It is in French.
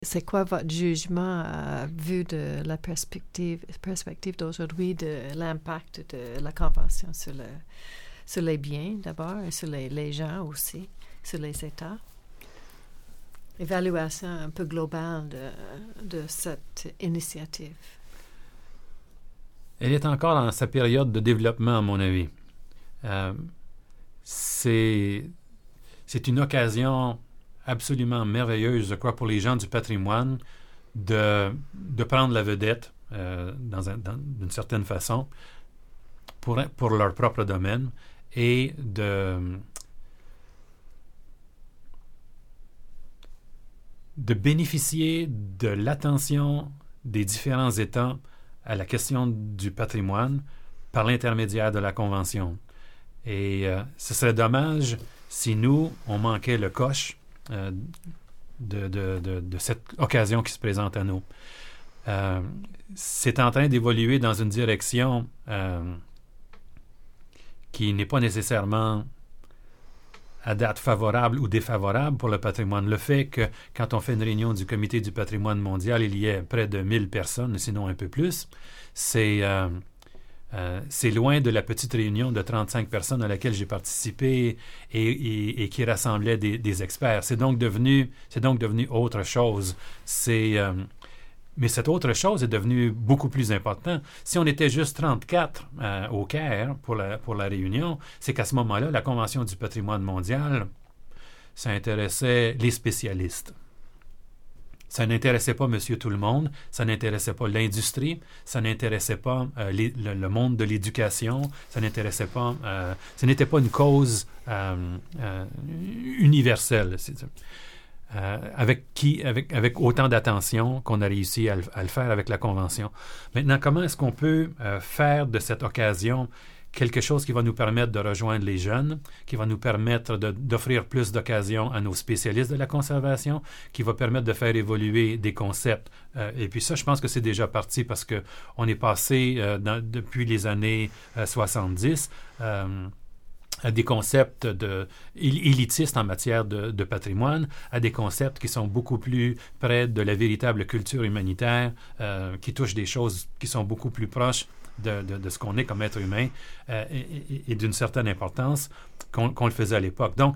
C'est quoi votre jugement vu de la perspective d'aujourd'hui de l'impact de la Convention sur les biens d'abord et sur les gens aussi, sur les États? Évaluation un peu globale de cette initiative. Elle est encore dans sa période de développement, à mon avis. C'est une occasion absolument merveilleuse, je crois, pour les gens du patrimoine de prendre la vedette d'une certaine façon pour leur propre domaine et de bénéficier de l'attention des différents États à la question du patrimoine par l'intermédiaire de la Convention. Et ce serait dommage si nous, on manquait le coche de cette occasion qui se présente à nous. C'est en train d'évoluer dans une direction qui n'est pas nécessairement à date favorable ou défavorable pour le patrimoine. Le fait que, quand on fait une réunion du Comité du patrimoine mondial, il y ait près de 1000 personnes, sinon un peu plus, c'est loin de la petite réunion de 35 personnes à laquelle j'ai participé et qui rassemblait des experts. C'est donc devenu autre chose. Mais cette autre chose est devenue beaucoup plus importante. Si on était juste 34 au Caire pour la réunion, c'est qu'à ce moment-là, la Convention du patrimoine mondial, ça intéressait les spécialistes. Ça n'intéressait pas monsieur tout le monde, ça n'intéressait pas l'industrie, ça n'intéressait pas le monde de l'éducation, ça n'intéressait pas, ce n'était pas une cause universelle. Avec autant d'attention qu'on a réussi à le faire avec la Convention. Maintenant, comment est-ce qu'on peut faire de cette occasion quelque chose qui va nous permettre de rejoindre les jeunes, qui va nous permettre d'offrir plus d'occasions à nos spécialistes de la conservation, qui va permettre de faire évoluer des concepts. Et puis ça, je pense que c'est déjà parti parce qu'on est passé depuis les années 70 à des concepts élitistes en matière de patrimoine, à des concepts qui sont beaucoup plus près de la véritable culture humanitaire, qui touchent des choses qui sont beaucoup plus proches de ce qu'on est comme être humain et d'une certaine importance qu'on le faisait à l'époque. Donc,